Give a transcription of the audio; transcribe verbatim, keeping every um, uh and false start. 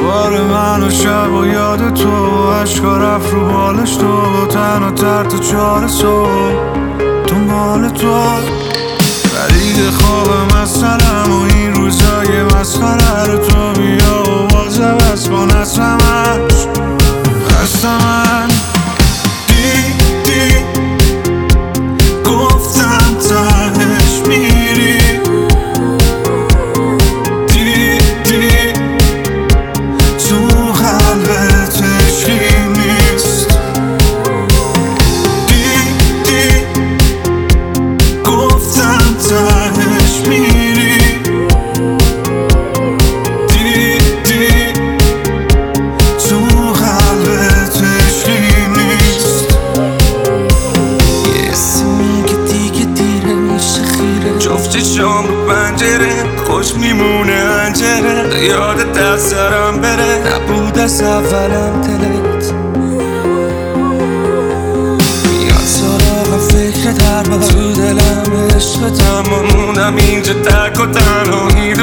دوباره من و شب و یاد تو، عشقا رفت رو بالش تو، تنها تر تا چهار صبح دنبال تو. خرید خواب مسخرم و این روزای مسخره رو تو بیا و باز عوض کن اسمش من. دی دی گفتم تهش میری، دی دی تو قلبت عشقی نیست. دی دی گفتم تهش میری، دی دی تو قلبت عشقی نیست. یه سیمی که دیگه دیره میشه خیره، جفت شام رو پنجره خوش میمونه انجره، یاد دست سرم بره نبود از اولم دلت. میاد سراغم فکر در تو دلم عشق تمام موندم اینجا تک و تنهایی